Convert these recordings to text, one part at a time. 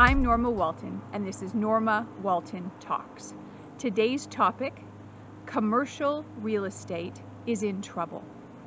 I'm Norma Walton, and this is Norma Walton Talks. Today's topic, commercial real estate is in trouble.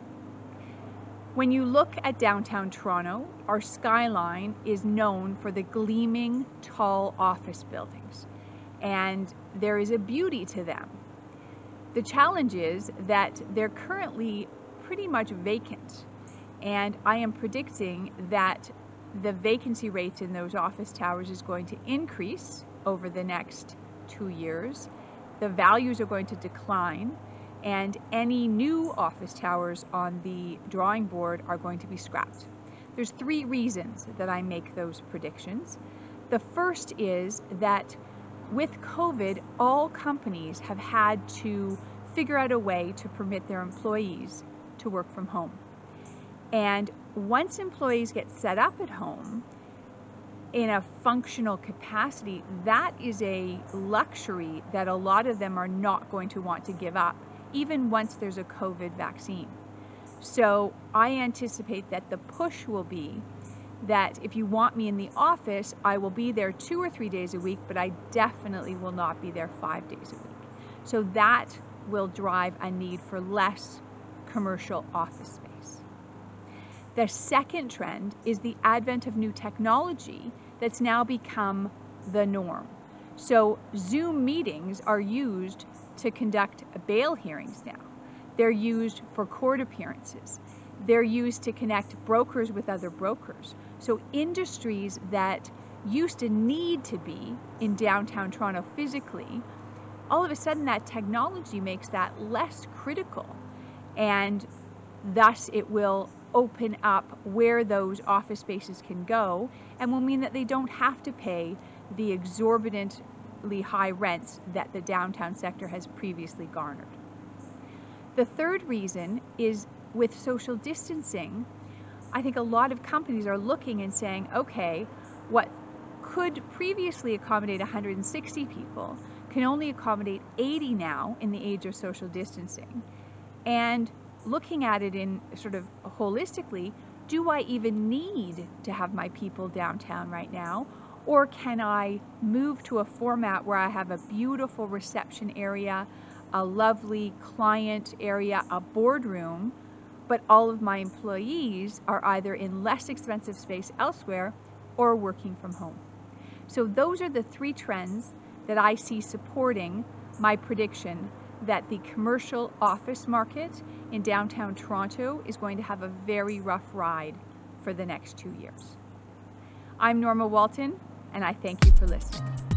When you look at downtown Toronto, our skyline is known for the gleaming, tall office buildings, and there is a beauty to them. The challenge is that they're currently pretty much vacant, and I am predicting that the vacancy rate in those office towers is going to increase over the next 2 years. The values are going to decline, and any new office towers on the drawing board are going to be scrapped. There's 3 reasons that I make those predictions. The first is that with COVID, all companies have had to figure out a way to permit their employees to work from home. And once employees get set up at home in a functional capacity, that is a luxury that a lot of them are not going to want to give up, even once there's a COVID vaccine. So I anticipate that the push will be that if you want me in the office, I will be there 2 or 3 days a week, but I definitely will not be there 5 days a week. So that will drive a need for less commercial office space. The second trend is the advent of new technology that's now become the norm. So Zoom meetings are used to conduct bail hearings now. They're used for court appearances. They're used to connect brokers with other brokers. So industries that used to need to be in downtown Toronto physically, all of a sudden that technology makes that less critical, and thus it will open up where those office spaces can go, and will mean that they don't have to pay the exorbitantly high rents that the downtown sector has previously garnered. The third reason is with social distancing. I think a lot of companies are looking and saying, okay, what could previously accommodate 160 people can only accommodate 80 now in the age of social distancing. And looking at it in sort of holistically, do I even need to have my people downtown right now? Or can I move to a format where I have a beautiful reception area, a lovely client area, a boardroom, but all of my employees are either in less expensive space elsewhere or working from home? So those are the 3 trends that I see supporting my prediction that the commercial office market in downtown Toronto is going to have a very rough ride for the next 2 years. I'm Norma Walton, and I thank you for listening.